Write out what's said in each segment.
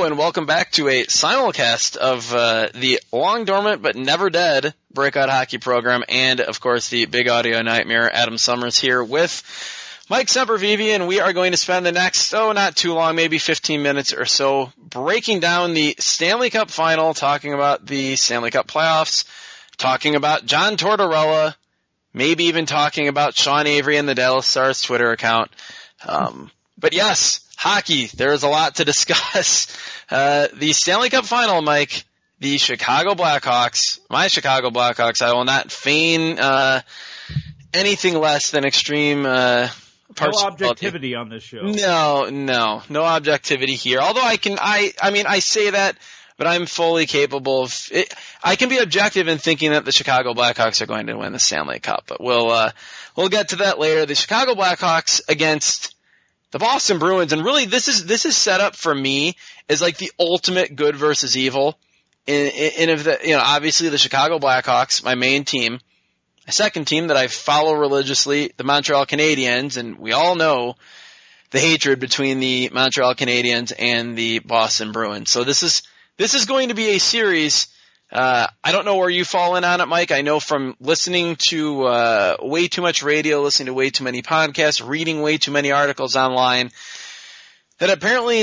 and welcome back to a simulcast of the long dormant but never dead Breakout Hockey program, and of course the Big Audio Nightmare. Adam Summers here with Mike Sempervive, and we are going to spend the next, not too long, maybe 15 minutes or so, breaking down the Stanley Cup final, talking about the Stanley Cup playoffs, talking about John Tortorella, maybe even talking about Sean Avery and the Dallas Stars Twitter account. But yes, hockey, there is a lot to discuss. The Stanley Cup final, Mike, the Chicago Blackhawks, my Chicago Blackhawks, I will not feign anything less than extreme no objectivity on this show. No objectivity here. Although I say that, but I'm fully capable of it. I can be objective in thinking that the Chicago Blackhawks are going to win the Stanley Cup, but we'll get to that later. The Chicago Blackhawks against the Boston Bruins, and really this is set up for me as like the ultimate good versus evil. Obviously the Chicago Blackhawks, my main team. My second team that I follow religiously, the Montreal Canadiens, and we all know the hatred between the Montreal Canadiens and the Boston Bruins. So this is going to be a series. I don't know where you fall in on it, Mike. I know from listening to way too much radio, listening to way too many podcasts, reading way too many articles online, that apparently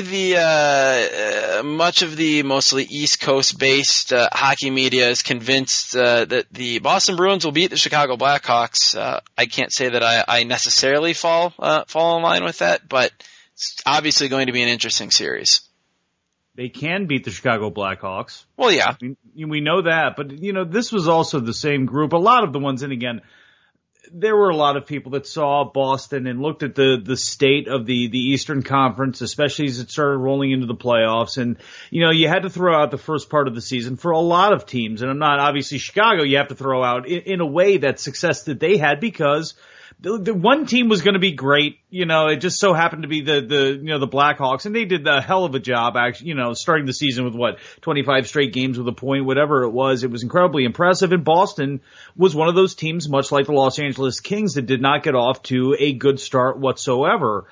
the much of the mostly East Coast based hockey media is convinced that the Boston Bruins will beat the Chicago Blackhawks. I can't say that I necessarily fall in line with that, but it's obviously going to be an interesting series. They can beat the Chicago Blackhawks. Well, yeah. We know that, but this was also the same group. A lot of the ones, and again, there were a lot of people that saw Boston and looked at the state of the Eastern Conference, especially as it started rolling into the playoffs. And, you had to throw out the first part of the season for a lot of teams. And I'm not, obviously Chicago, you have to throw out in a way that success that they had, because the one team was going to be great. It just so happened to be the Blackhawks, and they did a hell of a job actually, starting the season with 25 straight games with a point, whatever it was. It was incredibly impressive. And Boston was one of those teams, much like the Los Angeles Kings, that did not get off to a good start whatsoever,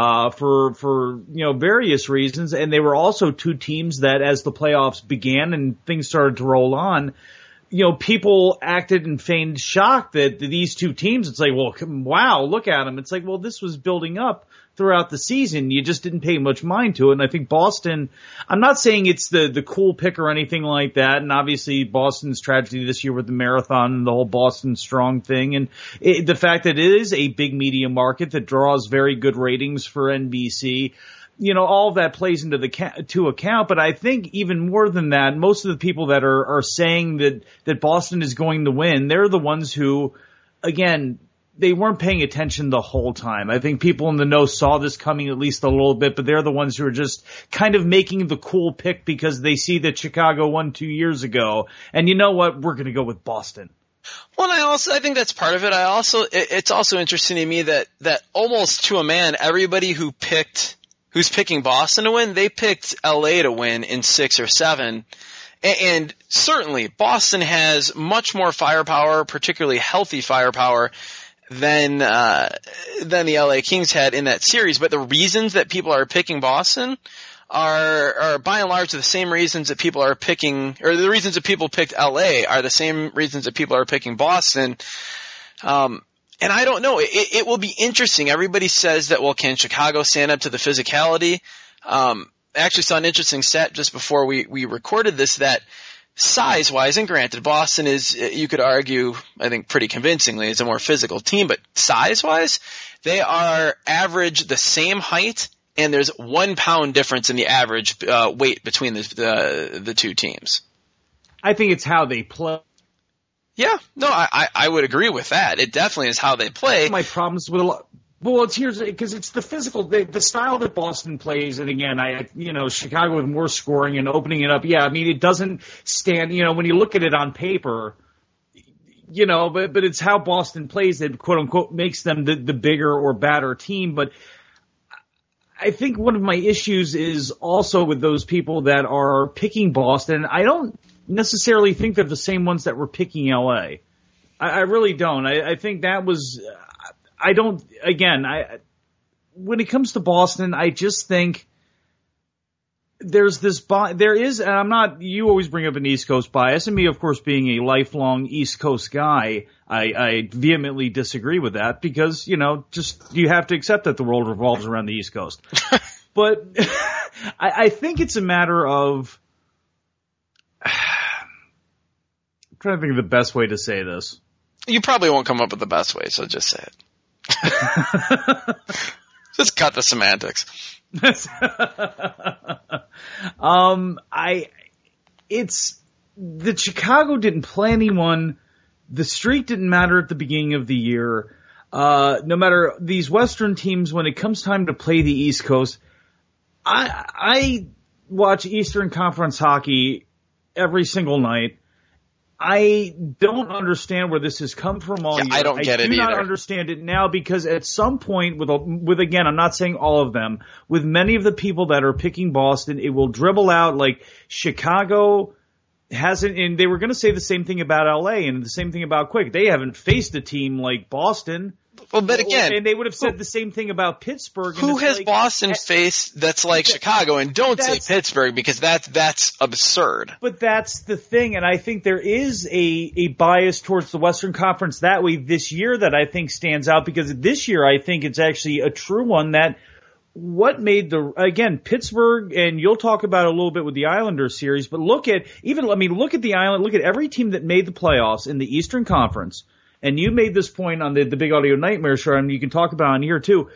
for various reasons. And they were also two teams that, as the playoffs began and things started to roll on, people acted and feigned shock that these two teams, it's like, well, wow, look at them. It's like, well, this was building up throughout the season. You just didn't pay much mind to it. And I think Boston, I'm not saying it's the cool pick or anything like that. And obviously Boston's tragedy this year with the marathon and the whole Boston Strong thing. And the fact that it is a big media market that draws very good ratings for NBC. All of that plays into to account, but I think even more than that, most of the people that are saying that Boston is going to win, they're the ones who, again, they weren't paying attention the whole time. I think people in the know saw this coming at least a little bit, but they're the ones who are just kind of making the cool pick because they see that Chicago won 2 years ago, and you know what? We're going to go with Boston. Well, and I think that's part of it. It's also interesting to me that almost to a man, everybody who's picking Boston to win, they picked LA to win in 6 or 7. And certainly Boston has much more firepower, particularly healthy firepower, than the LA Kings had in that series. But the reasons that people are picking Boston are by and large the same reasons that people are picking, or the reasons that people picked LA are the same reasons that people are picking Boston. And I don't know. It will be interesting. Everybody says that, well, can Chicago stand up to the physicality? I actually saw an interesting stat just before we recorded this, that size-wise, and granted, Boston is, you could argue, I think pretty convincingly, is a more physical team, but size-wise, they are average the same height, and there's 1 pound difference in the average weight between the two teams. I think it's how they play. Yeah, no, I would agree with that. It definitely is how they play. My problems with a lot. Well, because it's the physical, the style that Boston plays, and again, Chicago with more scoring and opening it up. Yeah, I mean, it doesn't stand. When you look at it on paper, but it's how Boston plays that, quote unquote, makes them the bigger or badder team. But I think one of my issues is also with those people that are picking Boston. I don't necessarily think they're the same ones that were picking LA. I really don't. I think that was, when it comes to Boston, I just think there's this there is, and I'm not, you always bring up an East Coast bias, and me, of course, being a lifelong East Coast guy, I vehemently disagree with that because, just, you have to accept that the world revolves around the East Coast. But I think it's a matter of, I'm trying to think of the best way to say this. You probably won't come up with the best way, so just say it. Just cut the semantics. That Chicago didn't play anyone. The streak didn't matter at the beginning of the year. No matter these Western teams, when it comes time to play the East Coast, I watch Eastern Conference hockey every single night. I don't understand where this has come from all year. I don't get it either. I do not understand it now because at some point with again, I'm not saying all of them, with many of the people that are picking Boston, it will dribble out like Chicago hasn't, and they were going to say the same thing about LA and the same thing about Quick. They haven't faced a team like Boston. Well, but again, and they would have said the same thing about Pittsburgh. Who has Boston faced that's like Chicago? And don't say Pittsburgh because that's absurd. But that's the thing, and I think there is a bias towards the Western Conference that way this year that I think stands out because this year I think it's actually a true one that what made Pittsburgh, and you'll talk about it a little bit with the Islanders series, but look at the Island, look at every team that made the playoffs in the Eastern Conference. And you made this point on the Big Audio Nightmare show, and you can talk about it on here too.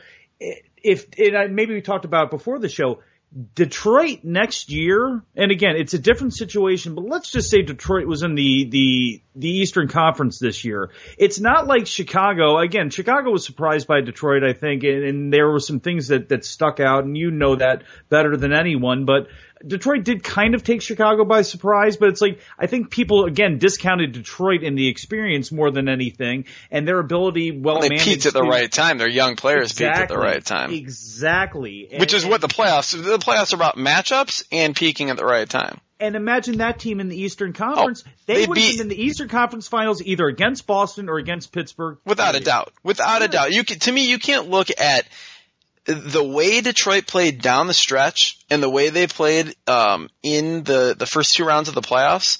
Maybe we talked about it before the show. Detroit next year, and again, it's a different situation, but let's just say Detroit was in the Eastern Conference this year. It's not like Chicago. Again, Chicago was surprised by Detroit, I think, and there were some things that stuck out, and you know that better than anyone, but Detroit did kind of take Chicago by surprise, but it's like, I think people, again, discounted Detroit in the experience more than anything, and their ability they peaked at the right time. Their young players peaked at the right time. Exactly. Which is what the playoffs are about, matchups and peaking at the right time. And imagine that team in the Eastern Conference. They would have been in the Eastern Conference Finals either against Boston or against Pittsburgh. Without a doubt. Without a doubt. To me, you can't look at the way Detroit played down the stretch and the way they played in the first two rounds of the playoffs.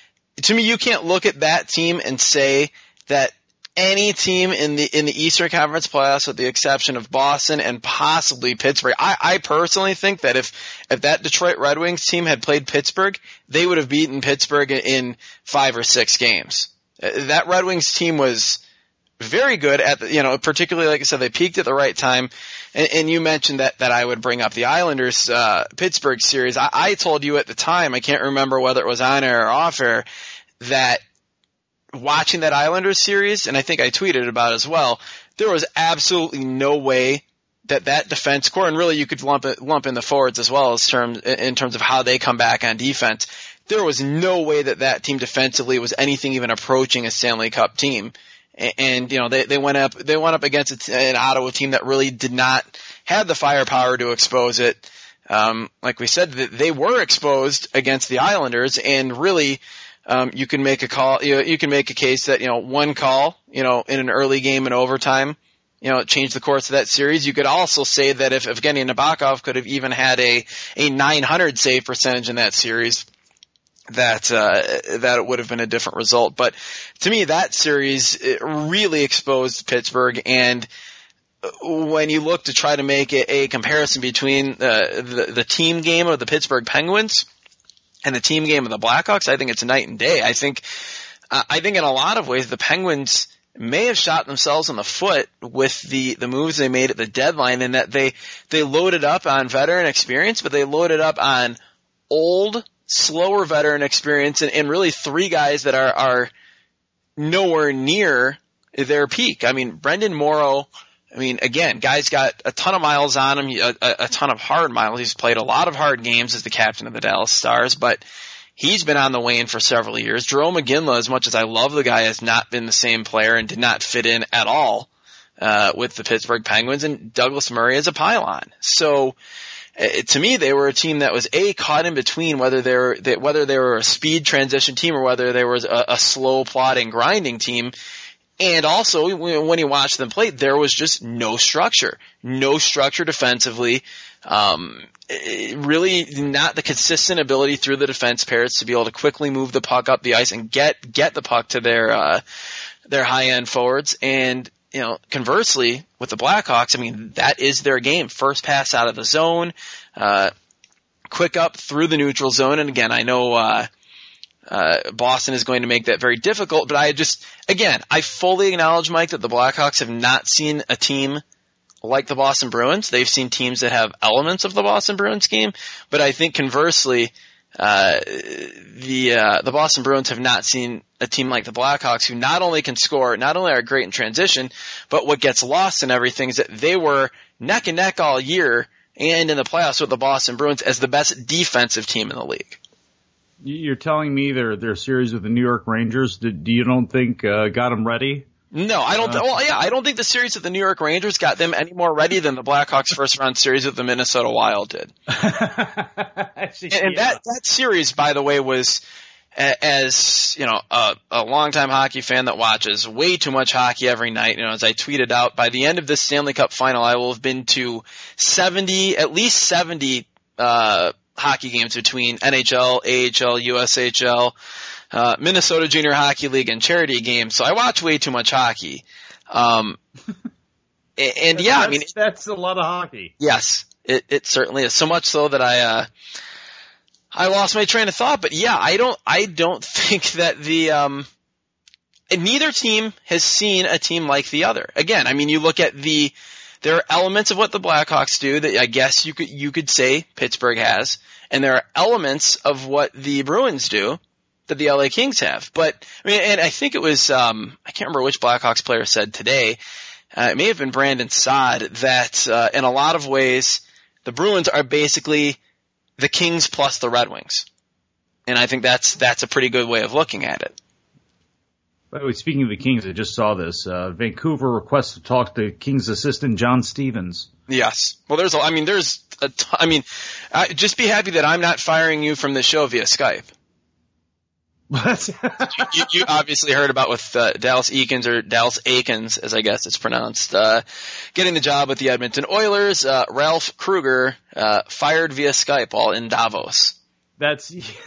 To me, you can't look at that team and say that any team in the Eastern Conference playoffs, with the exception of Boston and possibly Pittsburgh. I personally think that if that Detroit Red Wings team had played Pittsburgh, they would have beaten Pittsburgh in 5 or 6 games. That Red Wings team was very good at particularly, like I said, they peaked at the right time. And you mentioned that I would bring up the Islanders Pittsburgh series. I told you at the time, I can't remember whether it was on air or off air, that watching that Islanders series, and I think I tweeted about it as well, there was absolutely no way that defense core, and really you could lump in the forwards as well in terms of how they come back on defense. There was no way that team defensively was anything even approaching a Stanley Cup team. And they went up against an Ottawa team that really did not have the firepower to expose it. Like we said, they were exposed against the Islanders, and really, you can make a call. You can make a case that one call, in an early game in overtime, changed the course of that series. You could also say that if Evgeny Nabokov could have even had a 900 save percentage in that series, that it would have been a different result. But to me, that series really exposed Pittsburgh. And when you look to try to make a comparison between the team game of the Pittsburgh Penguins and the team game of the Blackhawks, I think it's night and day. I think in a lot of ways the Penguins may have shot themselves in the foot with the moves they made at the deadline, in that they loaded up on veteran experience, but they loaded up on old, slower veteran experience, and really 3 guys that are nowhere near their peak. I mean, Brendan Morrow, again, guy's got a ton of miles on him, a ton of hard miles. He's played a lot of hard games as the captain of the Dallas Stars, but he's been on the wane for several years. Jarome Iginla, as much as I love the guy, has not been the same player and did not fit in at all with the Pittsburgh Penguins, and Douglas Murray is a pylon. So to me, they were a team that was caught in between whether they were a speed transition team or whether they were a slow plodding grinding team. And also, when you watch them play, there was just no structure defensively. Really not the consistent ability through the defense pairs to be able to quickly move the puck up the ice and get the puck to their high end forwards. And, conversely with the Blackhawks, I mean, that is their game. First pass out of the zone, quick up through the neutral zone. And again, I know, Boston is going to make that very difficult, but I fully acknowledge, Mike, that the Blackhawks have not seen a team like the Boston Bruins. They've seen teams that have elements of the Boston Bruins game, but I think conversely, the Boston Bruins have not seen a team like the Blackhawks, who not only can score, not only are great in transition, but what gets lost in everything is that they were neck and neck all year and in the playoffs with the Boston Bruins as the best defensive team in the league. You're telling me their series with the New York Rangers, you don't think got them ready? No, I don't. I don't think the series with the New York Rangers got them any more ready than the Blackhawks' first round series with the Minnesota Wild did. Actually, and that series, by the way, was, as a longtime hockey fan that watches way too much hockey every night. As I tweeted out, by the end of this Stanley Cup final, I will have been to at least 70 hockey games between NHL, AHL, USHL. Minnesota Junior Hockey League and charity games, so I watch way too much hockey. That's a lot of hockey. Yes, it certainly is. So much so that I lost my train of thought. But yeah, I don't think that neither team has seen a team like the other. Again, I mean, you look at there are elements of what the Blackhawks do that I guess you could say Pittsburgh has, and there are elements of what the Bruins do that the LA Kings have. But, I mean, and I think it was, I can't remember which Blackhawks player said today, it may have been Brandon Saad, that in a lot of ways, the Bruins are basically the Kings plus the Red Wings. And I think that's a pretty good way of looking at it. By the way, speaking of the Kings, I just saw this. Vancouver requests to talk to Kings assistant John Stevens. Yes. Well, just be happy that I'm not firing you from the show via Skype. you obviously heard about with Dallas Eakins, or Dallas Aikens, as I guess it's pronounced, getting the job with the Edmonton Oilers. Ralph Kruger fired via Skype while in Davos. That's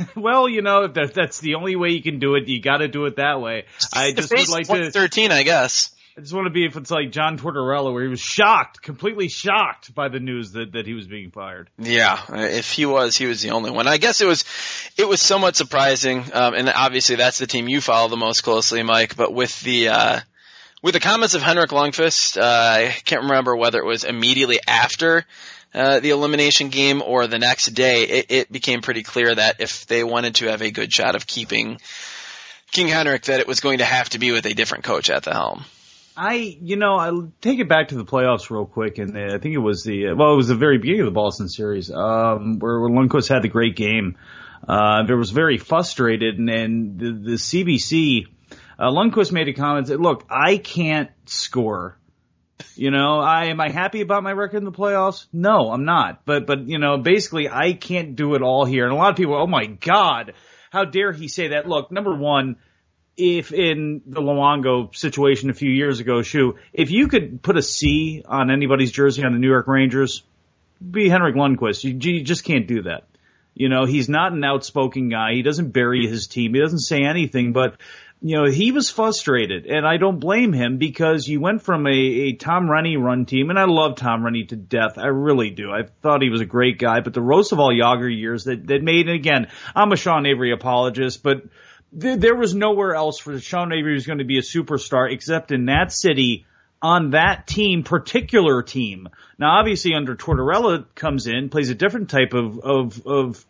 that's the only way you can do it. You got to do it that way. I just would like 2013, I guess. I just want to be if it's like John Tortorella, where he was completely shocked by the news that he was being fired. Yeah, if he was the only one. I guess it was somewhat surprising, and obviously that's the team you follow the most closely, Mike. But with the comments of Henrik Lundqvist, I can't remember whether it was immediately after the elimination game or the next day, it became pretty clear that if they wanted to have a good shot of keeping King Henrik, that it was going to have to be with a different coach at the helm. I'll take it back to the playoffs real quick, and I think it was it was the very beginning of the Boston series, where Lundqvist had the great game. There was very frustrated, and the CBC, Lundqvist made a comment that, look, I can't score. Am I happy about my record in the playoffs? No, I'm not. But basically I can't do it all here. And a lot of people, oh my God, how dare he say that? Look, number one, if in the Luongo situation a few years ago, if you could put a C on anybody's jersey on the New York Rangers, be Henrik Lundqvist. You just can't do that. He's not an outspoken guy. He doesn't bury his team. He doesn't say anything, but he was frustrated, and I don't blame him, because you went from a Tom Renney run team, and I love Tom Renney to death. I really do. I thought he was a great guy, but the Roosevelt Yager years that made, and again, I'm a Sean Avery apologist, but there was nowhere else for Sean Avery who was going to be a superstar except in that city, on that particular team. Now, obviously, under Tortorella comes in, plays a different type of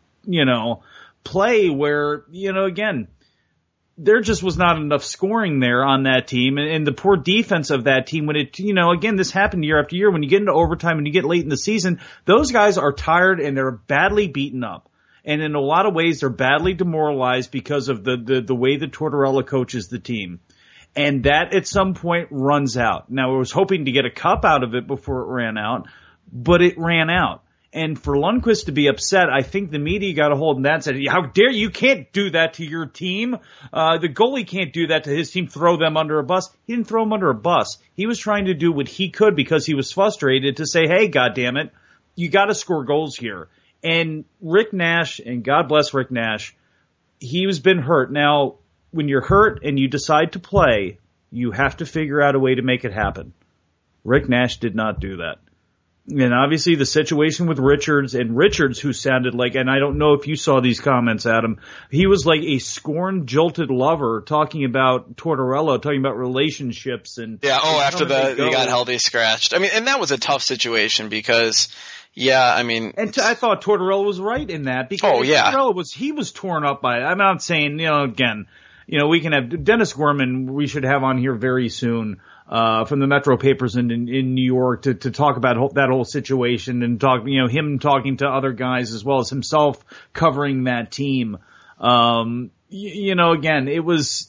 play where, again, there just was not enough scoring there on that team, and the poor defense of that team when again, this happened year after year. When you get into overtime and you get late in the season, those guys are tired and they're badly beaten up. And in a lot of ways, they're badly demoralized because of the way that Tortorella coaches the team. And that at some point runs out. Now, I was hoping to get a cup out of it before it ran out, but it ran out. And for Lundqvist to be upset, I think the media got a hold of that and said, how dare you can't do that to your team. The goalie can't do that to his team, throw them under a bus. He didn't throw them under a bus. He was trying to do what he could because he was frustrated to say, hey, goddammit, you got to score goals here. And Rick Nash, and God bless Rick Nash, he's been hurt. Now, when you're hurt and you decide to play, you have to figure out a way to make it happen. Rick Nash did not do that. And obviously the situation with Richards, who sounded like, and I don't know if you saw these comments, Adam, he was like a scorned, jilted lover talking about Tortorella, talking about relationships and. Yeah, after he got healthy scratched. I mean, and that was a tough situation because, And I thought Tortorella was right in that because Tortorella was torn up by it. I'm not saying, again, we can have Dennis Gorman, we should have on here very soon. From the Metro papers in New York to talk about that whole situation and him talking to other guys as well as himself covering that team. Again, it was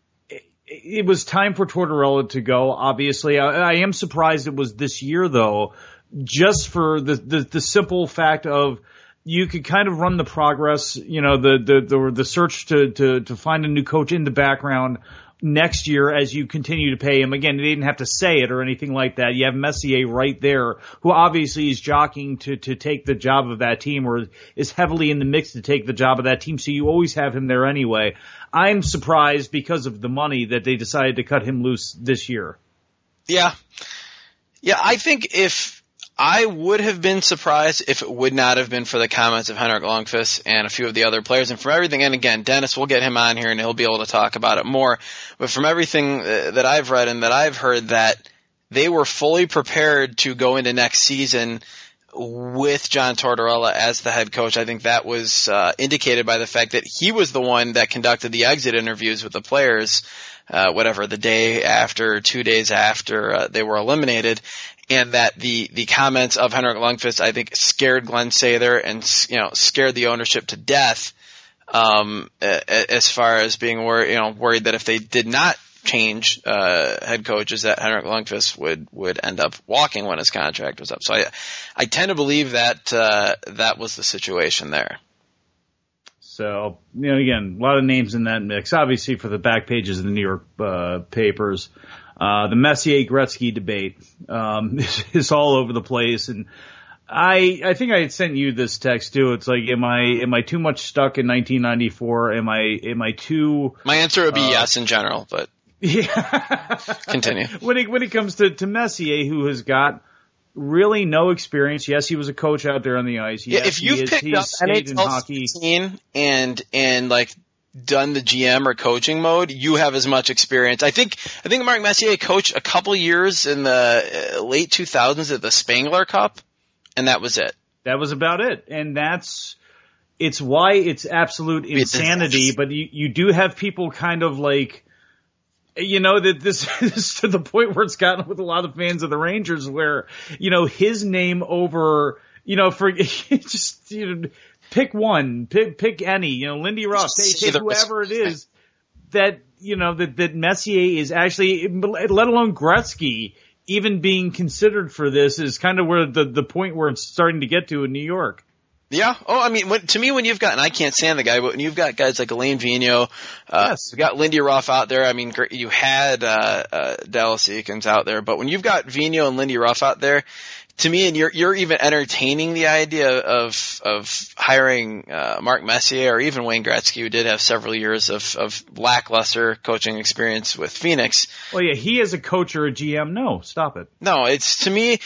time for Tortorella to go. Obviously, I am surprised it was this year though, just for the simple fact of you could kind of run the progress, the search to find a new coach in the background next year as you continue to pay him. Again, they didn't have to say it or anything like that. You have Messier right there, who obviously is jockeying to take the job of that team or is heavily in the mix to take the job of that team. So you always have him there anyway. I'm surprised because of the money that they decided to cut him loose this year. Yeah. Yeah, I think I would have been surprised if it would not have been for the comments of Henrik Lundqvist and a few of the other players. And from everything, and again, Dennis, we'll get him on here and he'll be able to talk about it more. But from everything that I've read and that I've heard, that they were fully prepared to go into next season with John Tortorella as the head coach. I think that was indicated by the fact that he was the one that conducted the exit interviews with the players, the day after, 2 days after they were eliminated. And that the comments of Henrik Lundqvist, I think, scared Glenn Sather and, scared the ownership to death, as far as being worried that if they did not change, head coaches, that Henrik Lundqvist would end up walking when his contract was up. So I tend to believe that, that was the situation there. So, again, a lot of names in that mix, obviously for the back pages of the New York, papers. The Messier-Gretzky debate is all over the place, and I think I had sent you this text too. It's like, am I too much stuck in 1994? Am I too? My answer would be yes in general, but yeah. Continue. When it comes to Messier, who has got really no experience. Yes, he was a coach out there on the ice. Yes, if you've picked up NHL 16 and like done the GM or coaching mode, you have as much experience. I think Mark Messier coached a couple years in the late 2000s at the Spangler Cup, and that was it. That was about it. And it's why it's absolute insanity, but you do have people kind of like, that this is to the point where it's gotten with a lot of fans of the Rangers where, his name over, for just, pick one, pick any, Lindy Ruff, take whoever it is that, that Messier is actually, let alone Gretzky, even being considered for this is kind of where the point where it's starting to get to in New York. Yeah. Oh, I mean, to me, when you've got, and I can't stand the guy, but when you've got guys like Alain Vigneault, yes. You've got Lindy Ruff out there. I mean, you had, Dallas Eakins out there, but when you've got Vigneault and Lindy Ruff out there, to me, and you're even entertaining the idea of hiring, Mark Messier or even Wayne Gretzky, who did have several years of lackluster coaching experience with Phoenix. Well, yeah, he as a coach or a GM, no, stop it. No, it's to me,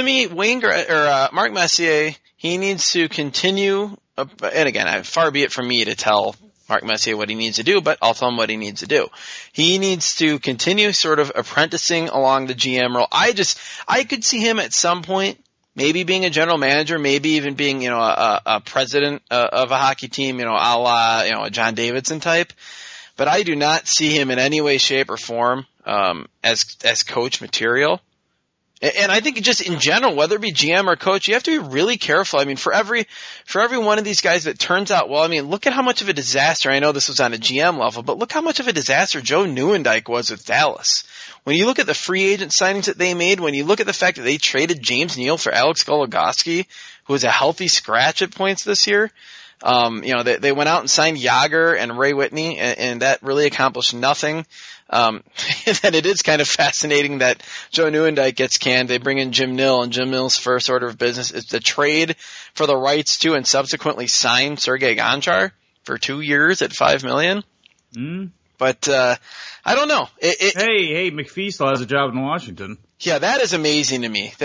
Mark Messier, he needs to continue, and again, far be it from me to tell Mark Messier what he needs to do, but I'll tell him what he needs to do. He needs to continue sort of apprenticing along the GM role. I could see him at some point maybe being a general manager, maybe even being, a president of a hockey team, a la, a John Davidson type. But I do not see him in any way, shape, or form, as coach material. And I think just in general, whether it be GM or coach, you have to be really careful. I mean, for every one of these guys that turns out well, I mean, look at how much of a disaster. I know this was on a GM level, but look how much of a disaster Joe Nieuwendyk was with Dallas. When you look at the free agent signings that they made, when you look at the fact that they traded James Neal for Alex Goligoski, who was a healthy scratch at points this year, They went out and signed Yager and Ray Whitney, and that really accomplished nothing. And then it is kind of fascinating that Joe Nieuwendyk gets canned. They bring in Jim Nill, and Jim Nill's first order of business is to trade for the rights to and subsequently sign Sergei Gonchar for 2 years at $5 million. But I don't know. Hey, McPhee still has a job in Washington. Yeah, that is amazing to me.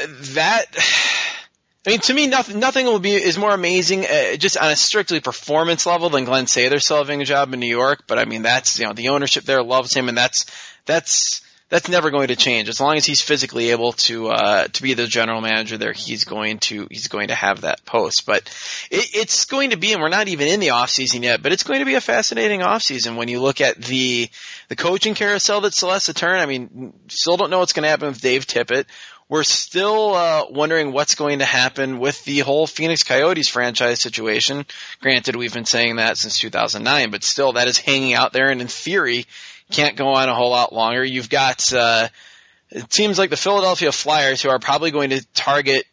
To me, nothing is more amazing just on a strictly performance level than Glenn Sather still having a job in New York. But I mean, that's the ownership there loves him, and that's never going to change as long as he's physically able to be the general manager there. He's going to have that post. But it's going to be, and we're not even in the off season yet, but it's going to be a fascinating off season when you look at the coaching carousel that still has to turn. I mean, still don't know what's going to happen with Dave Tippett. We're still wondering what's going to happen with the whole Phoenix Coyotes franchise situation. Granted, we've been saying that since 2009, but still that is hanging out there, and in theory can't go on a whole lot longer. You've got teams like the Philadelphia Flyers who are probably going to target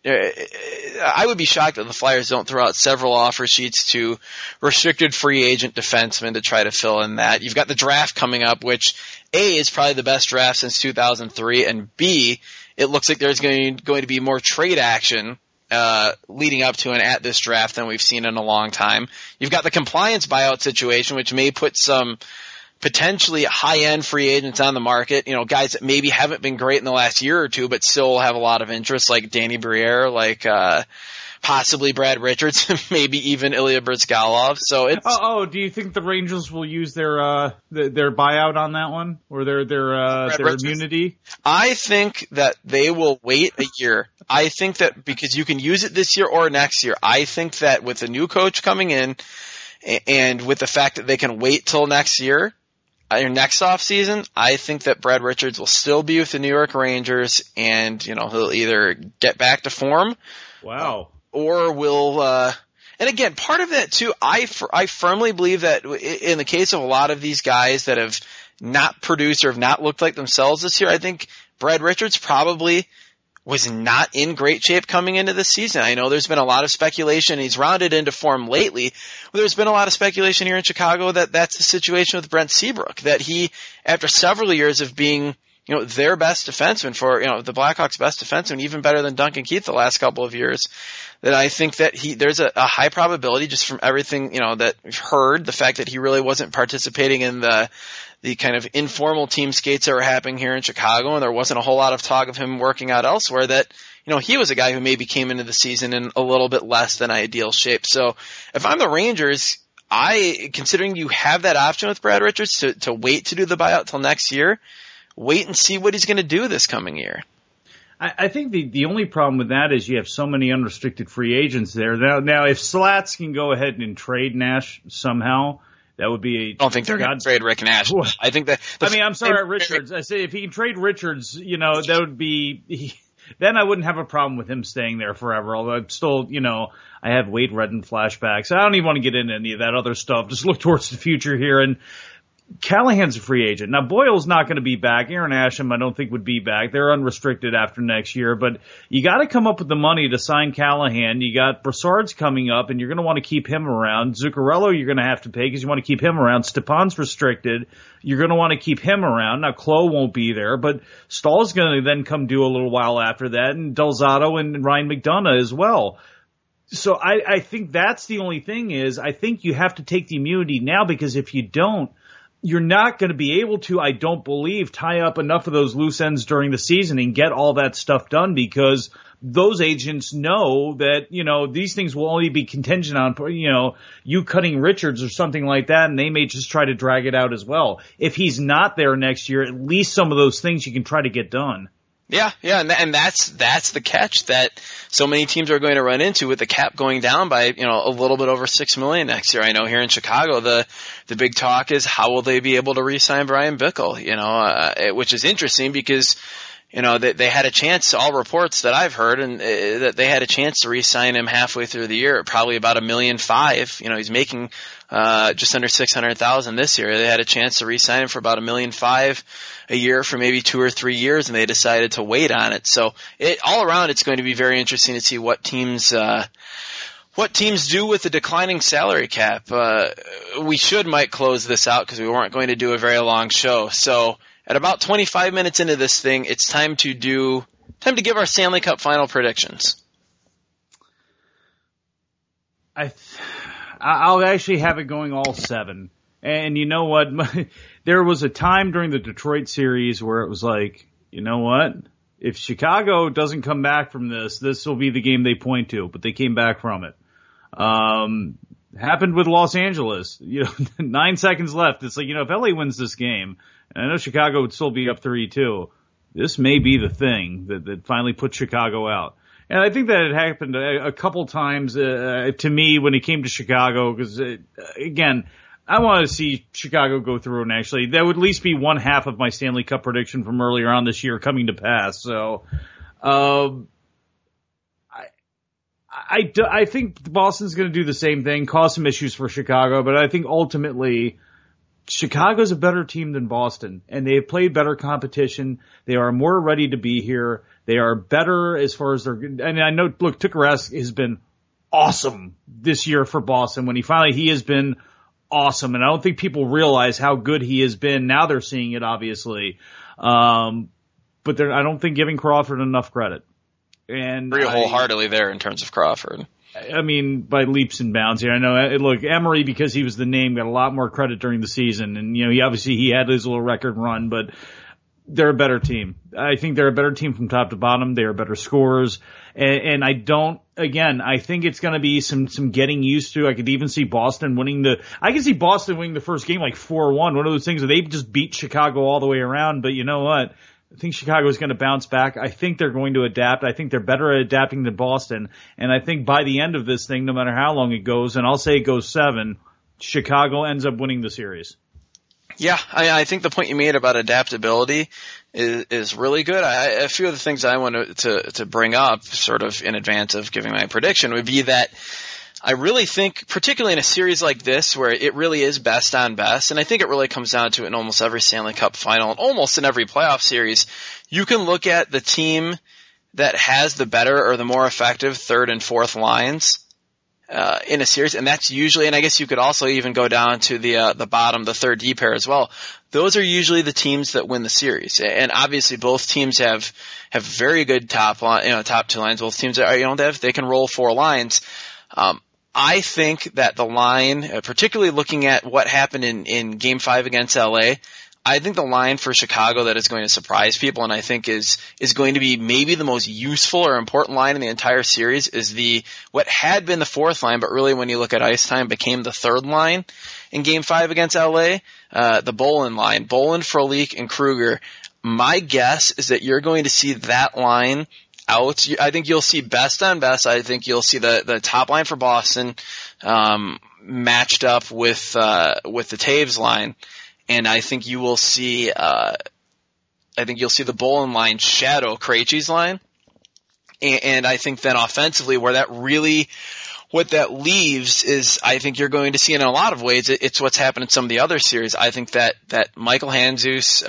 I would be shocked if the Flyers don't throw out several offer sheets to restricted free agent defensemen to try to fill in that. You've got the draft coming up, which A, is probably the best draft since 2003, and B, it looks like there's going to be more trade action leading up to and at this draft than we've seen in a long time. You've got the compliance buyout situation, which may put some potentially high-end free agents on the market, guys that maybe haven't been great in the last year or two but still have a lot of interest, like Danny Briere, like possibly Brad Richards, maybe even Ilya Bryzgalov. So it's do you think the Rangers will use their buyout on that one, or their immunity? I think that they will wait a year. I think that because you can use it this year or next year. I think that with a new coach coming in and with the fact that they can wait till next year, or next off season, I think that Brad Richards will still be with the New York Rangers, and he'll either get back to form. Wow. Or will, and again, part of that too, I firmly believe that in the case of a lot of these guys that have not produced or have not looked like themselves this year, I think Brad Richards probably was not in great shape coming into this season. I know there's been a lot of speculation. He's rounded into form lately. There's been a lot of speculation here in Chicago that that's the situation with Brent Seabrook, that he, after several years of being their best defenseman for, the Blackhawks' best defenseman, even better than Duncan Keith the last couple of years, that I think that there's a high probability just from everything, that we've heard, the fact that he really wasn't participating in the kind of informal team skates that were happening here in Chicago, and there wasn't a whole lot of talk of him working out elsewhere, that, he was a guy who maybe came into the season in a little bit less than ideal shape. So if I'm the Rangers, considering you have that option with Brad Richards to wait to do the buyout till next year, wait and see what he's going to do this coming year. I think the only problem with that is you have so many unrestricted free agents there. Now if Slats can go ahead and trade Nash somehow, that would be I don't think they're going to trade Rick Nash. I think that. I'm sorry, Richards. I say if he can trade Richards, that would be. Then I wouldn't have a problem with him staying there forever. Although I'm still, I have Wade Redden flashbacks. I don't even want to get into any of that other stuff. Just look towards the future here. And Callahan's a free agent. Now, Boyle's not going to be back. Aaron Asham, I don't think, would be back. They're unrestricted after next year. But you got to come up with the money to sign Callahan. You got Brassard's coming up, and you're going to want to keep him around. Zuccarello you're going to have to pay because you want to keep him around. Stepan's restricted. You're going to want to keep him around. Now, Klo won't be there, but Stahl's going to then come due a little while after that, and Delzato and Ryan McDonough as well. So I think that's the only thing is I think you have to take the immunity now, because if you don't, you're not going to be able to, I don't believe, tie up enough of those loose ends during the season and get all that stuff done, because those agents know that, these things will only be contingent on, you cutting Richards or something like that, and they may just try to drag it out as well. If he's not there next year, at least some of those things you can try to get done. Yeah, and that's the catch that so many teams are going to run into with the cap going down by, a little bit over $6 million next year. I know here in Chicago, the big talk is how will they be able to re-sign Brian Bickle, which is interesting because, they had a chance, all reports that I've heard, and that they had a chance to re-sign him halfway through the year, probably about $1.5 million. He's making just under $600,000 this year. They had a chance to re-sign him for about $1.5 million a year for maybe 2 or 3 years, and they decided to wait on it. So all around, it's going to be very interesting to see what teams what teams do with the declining salary cap. We might close this out because we weren't going to do a very long show. So at about 25 minutes into this thing, it's time to give our Stanley Cup final predictions. I'll actually have it going all 7. And you know what? There was a time during the Detroit series where it was like, you know what? If Chicago doesn't come back from this will be the game they point to, but they came back from it. Happened with Los Angeles. 9 seconds left. It's like, if LA wins this game, and I know Chicago would still be up 3-2, this may be the thing that finally put Chicago out. And I think that it happened a couple times to me when it came to Chicago, because, again, I want to see Chicago go through, and actually that would at least be one half of my Stanley Cup prediction from earlier on this year coming to pass. So, I think Boston's going to do the same thing, cause some issues for Chicago, but I think ultimately Chicago's a better team than Boston, and they have played better competition. They are more ready to be here. They are better as far as and I know, look, Tuukka Rask has been awesome this year for Boston. He has been awesome, and I don't think people realize how good he has been. Now they're seeing it, obviously. But I don't think giving Crawford enough credit. And agree wholeheartedly there in terms of Crawford. I mean, by leaps and bounds here. I know, look, Emery, because he was the name, got a lot more credit during the season. And, he had his little record run, but they're a better team. I think they're a better team from top to bottom. They are better scorers. And I think it's going to be some getting used to. I could even see Boston winning the first game like 4-1. One of those things where they just beat Chicago all the way around. But you know what? I think Chicago is going to bounce back. I think they're going to adapt. I think they're better at adapting than Boston. And I think by the end of this thing, no matter how long it goes, and I'll say it goes 7, Chicago ends up winning the series. Yeah, I think the point you made about adaptability is really good. A few of the things I want to bring up sort of in advance of giving my prediction would be that I really think, particularly in a series like this where it really is best on best, and I think it really comes down to it in almost every Stanley Cup final and almost in every playoff series, you can look at the team that has the better or the more effective third and fourth lines in a series, and that's usually, and I guess you could also even go down to the bottom, the third D pair as well. Those are usually the teams that win the series, and obviously both teams have very good top 2 lines. Both teams are, they can roll 4 lines. I think that the line, particularly looking at what happened in Game 5 against LA, I think the line for Chicago that is going to surprise people, and I think is going to be maybe the most useful or important line in the entire series, is what had been the fourth line, but really when you look at ice time became the third line in Game 5 against LA, the Bolin line. Bolin, Frolik, and Kruger. My guess is that you're going to see that line out. I think you'll see best on best. I think you'll see the top line for Boston matched up with the Taves line, and I think you will see the Bolin line shadow Krejci's line, and I think then offensively what that leaves is, I think you're going to see in a lot of ways it's what's happened in some of the other series. I think that Michael Handzus,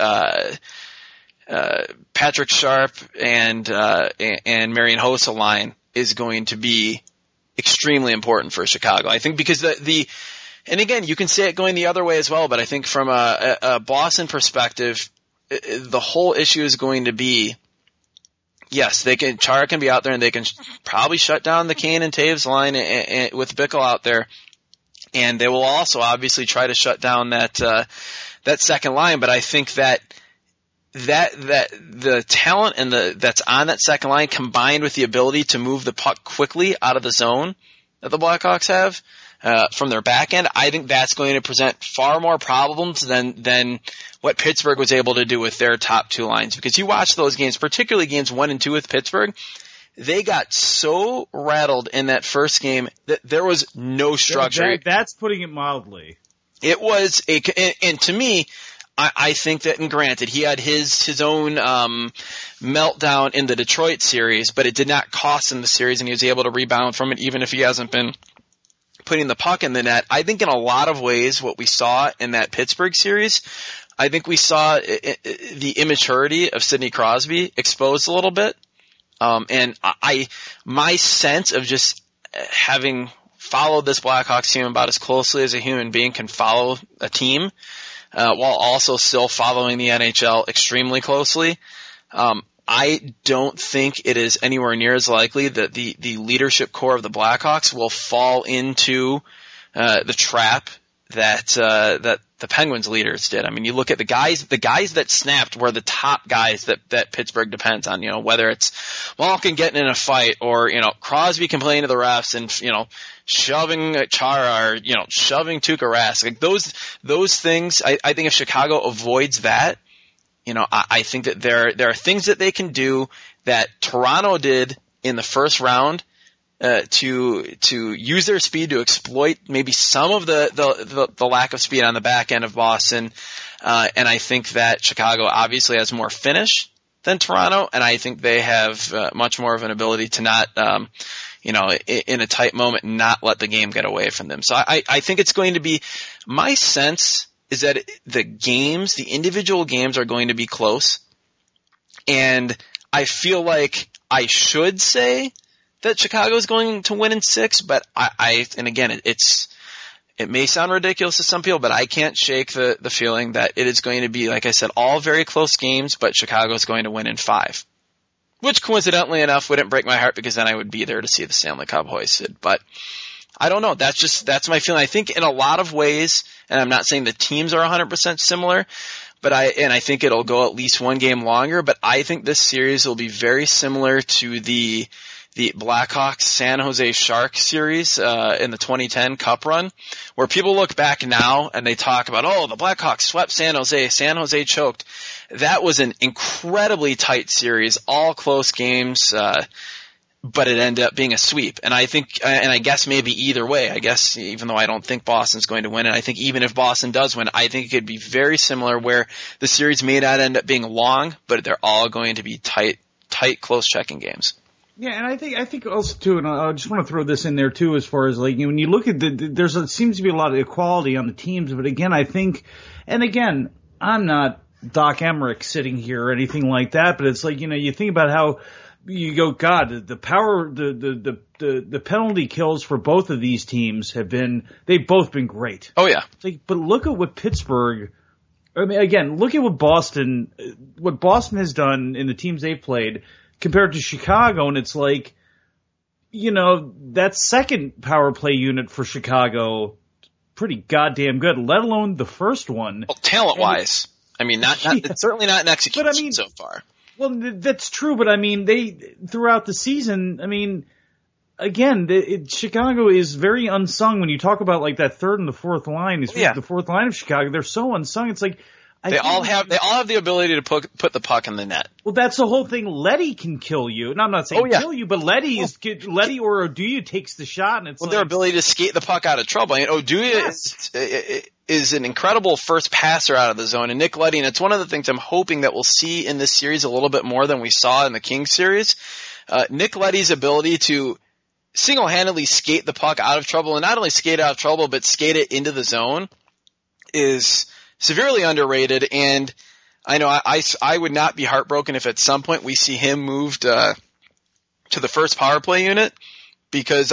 Patrick Sharp and Marian Hossa line is going to be extremely important for Chicago. I think because and again, you can say it going the other way as well, but I think from a Boston perspective, the whole issue is going to be, yes, Chara can be out there and they can probably shut down the Kane and Taves line with Bickle out there, and they will also obviously try to shut down that second line, but I think that the talent and that's on that second line, combined with the ability to move the puck quickly out of the zone that the Blackhawks have from their back end, I think that's going to present far more problems than what Pittsburgh was able to do with their top 2 lines. Because you watch those games, particularly games 1 and 2 with Pittsburgh, they got so rattled in that first game that there was no structure. That's putting it mildly. It was and to me, I think that, and granted, he had his own meltdown in the Detroit series, but it did not cost him the series, and he was able to rebound from it, even if he hasn't been putting the puck in the net. I think in a lot of ways what we saw in that Pittsburgh series, I think we saw the immaturity of Sidney Crosby exposed a little bit. And my sense of just having followed this Blackhawks team about as closely as a human being can follow a team, while also still following the NHL extremely closely, I don't think it is anywhere near as likely that the leadership core of the Blackhawks will fall into the trap that the Penguins leaders did. I mean, you look at the guys that snapped were the top guys that Pittsburgh depends on, whether it's Malkin getting in a fight or, Crosby complaining to the refs and, shoving Chara or, shoving Tuukka Rask. Like those things, I think if Chicago avoids that, I think that there are things that they can do that Toronto did in the first round, to use their speed to exploit maybe some of the lack of speed on the back end of Boston. And I think that Chicago obviously has more finish than Toronto, and I think they have much more of an ability to not, in a tight moment, not let the game get away from them. So I think it's going to be, my sense is that the individual games are going to be close. And I feel like I should say that Chicago is going to win in 6, but and again, it may sound ridiculous to some people, but I can't shake the feeling that it is going to be, like I said, all very close games, but Chicago is going to win in 5. Which coincidentally enough wouldn't break my heart because then I would be there to see the Stanley Cup hoisted. But I don't know. That's my feeling. I think in a lot of ways, and I'm not saying the teams are 100% similar, but I think it'll go at least one game longer, but I think this series will be very similar to the Blackhawks San Jose Sharks series in the 2010 Cup run, where people look back now and they talk about, the Blackhawks swept San Jose choked. That was an incredibly tight series, all close games, but it ended up being a sweep. And I think, and I guess maybe either way, I guess, even though I don't think Boston's going to win, and I think even if Boston does win, I think it could be very similar where the series may not end up being long, but they're all going to be tight, close checking games. Yeah, and I think also too, and I just want to throw this in there too, as far as like, when you look at seems to be a lot of equality on the teams, but again, I think, and again, I'm not Doc Emmerich sitting here or anything like that, but it's like, you think about how you go, God, the power, the penalty kills for both of these teams they've both been great. Oh yeah. It's like, but look at what Pittsburgh, I mean, again, look at what Boston has done in the teams they've played compared to Chicago, and it's like, that second power play unit for Chicago, pretty goddamn good, let alone the first one. Well, talent-wise. I mean, it's certainly not an execution so far. Well, that's true, but I mean, throughout the season, I mean, again, Chicago is very unsung when you talk about like that third and the fourth line. The fourth line of Chicago, they're so unsung. It's like, they all have the ability to put the puck in the net. Well, that's the whole thing. Letty can kill you. And I'm not saying kill you, but Letty or Oduya takes the shot, and it's their ability to skate the puck out of trouble. I mean, Oduya is an incredible first passer out of the zone, and Nick Letty, and it's one of the things I'm hoping that we'll see in this series a little bit more than we saw in the Kings series. Nick Letty's ability to single-handedly skate the puck out of trouble, and not only skate out of trouble, but skate it into the zone is severely underrated, and I know I would not be heartbroken if at some point we see him moved to the first power play unit, because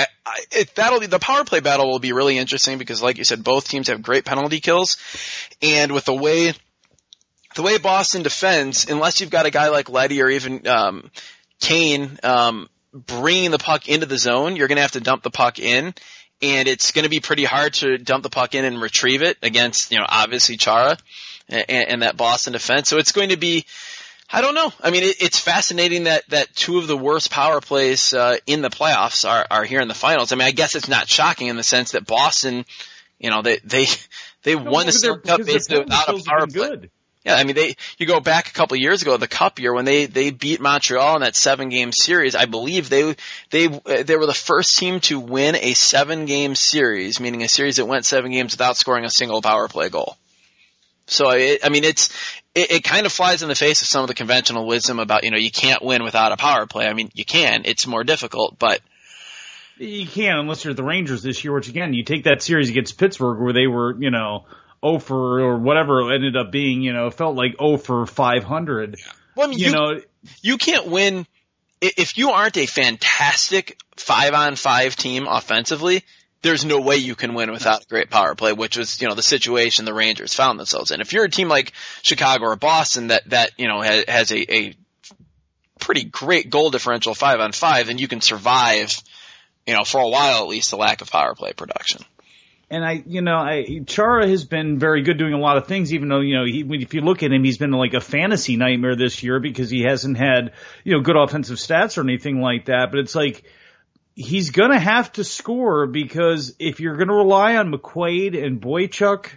the power play battle will be really interesting because, like you said, both teams have great penalty kills, and with the way Boston defends, unless you've got a guy like Letty or even Kane bringing the puck into the zone, you're going to have to dump the puck in. And it's going to be pretty hard to dump the puck in and retrieve it against, obviously Chara and that Boston defense. So it's going to be, I don't know. I mean, it's fascinating that two of the worst power plays in the playoffs are here in the finals. I mean, I guess it's not shocking in the sense that Boston, they won the Stanley Cup basically without a power play. Good. Yeah, I mean, you go back a couple of years ago, the Cup year, when they beat Montreal in that 7-game series. I believe they were the first team to win a 7-game series, meaning a series that went 7 games without scoring a single power play goal. So, it kind of flies in the face of some of the conventional wisdom about, you can't win without a power play. I mean, you can. It's more difficult, but you can't unless you're the Rangers this year, which again, you take that series against Pittsburgh where they were, 0 for, or whatever it ended up being, felt like 0 for 500. Well, I mean, you can't win if you aren't a fantastic 5-on-5 team offensively, there's no way you can win without a great power play, which was, the situation the Rangers found themselves in. If you're a team like Chicago or Boston that has a pretty great goal differential 5-on-5, then you can survive, for a while at least, the lack of power play production. And Chara has been very good doing a lot of things, even though, if you look at him, he's been like a fantasy nightmare this year because he hasn't had, good offensive stats or anything like that. But it's like, he's gonna have to score because if you're gonna rely on McQuaid and Boychuk,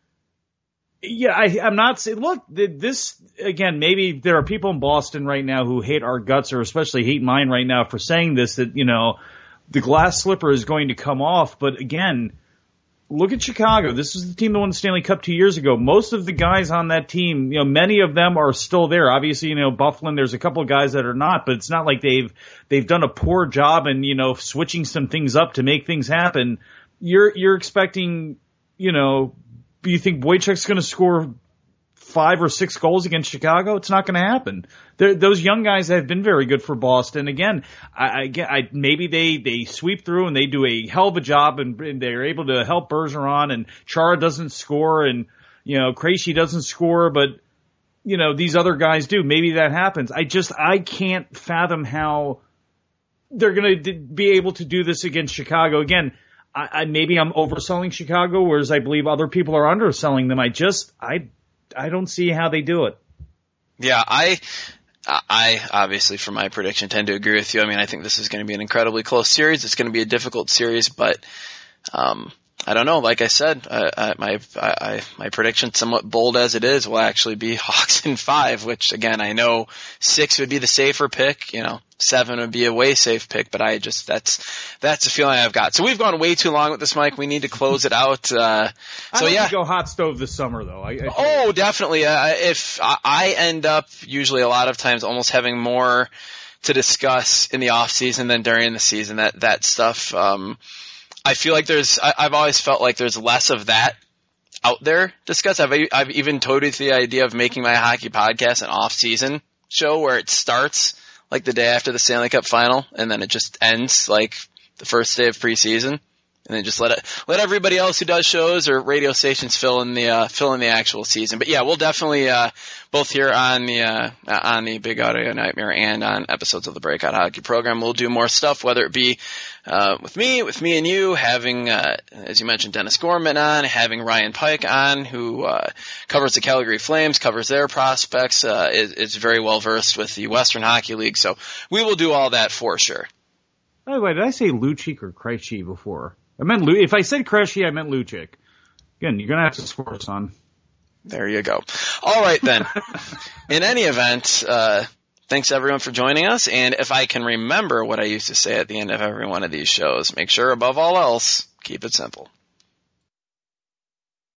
I'm not saying, look, this, again, maybe there are people in Boston right now who hate our guts or especially hate mine right now for saying this, that, the glass slipper is going to come off. But again, look at Chicago. This is the team that won the Stanley Cup 2 years ago. Most of the guys on that team, many of them are still there. Obviously, Byfuglien, there's a couple of guys that are not, but it's not like they've done a poor job in, switching some things up to make things happen. You're expecting, you think Boychuk's going to score 5 or 6 goals against Chicago? It's not going to happen. Those young guys have been very good for Boston. Again, maybe they sweep through and they do a hell of a job and they're able to help Bergeron and Chara doesn't score and, Krejci doesn't score, but, these other guys do. Maybe that happens. I can't fathom how they're going to be able to do this against Chicago. Again, maybe I'm overselling Chicago, whereas I believe other people are underselling them. I don't see how they do it. Yeah, I obviously for my prediction tend to agree with you. I mean, I think this is going to be an incredibly close series. It's going to be a difficult series, but I don't know. Like I said, my prediction, somewhat bold as it is, will actually be Hawks in 5, which again, I know 6 would be the safer pick, 7 would be a way safe pick, but that's the feeling I've got. So we've gone way too long with this, Mike. We need to close it out. I would go hot stove this summer though. Definitely. If I end up usually a lot of times almost having more to discuss in the off season than during the season, that stuff, I feel like I've always felt like there's less of that out there discussed. I've even toyed with the idea of making my hockey podcast an off-season show where it starts like the day after the Stanley Cup final and then it just ends like the first day of preseason, and then just let everybody else who does shows or radio stations fill in the actual season. But yeah, we'll definitely both here on the Big Audio Nightmare and on episodes of the Breakout Hockey program, we'll do more stuff, whether it be with me and you, having, as you mentioned, Dennis Gorman on, having Ryan Pike on, who covers the Calgary Flames, covers their prospects, is very well versed with the Western Hockey League. So we will do all that for sure. By the way, did I say Lucic or Krejci before? I meant if I said Krejci, I meant Lucic. Again, you're gonna have to score, son. There you go. All right then. In any event, thanks everyone for joining us. And if I can remember what I used to say at the end of every one of these shows, make sure above all else, keep it simple.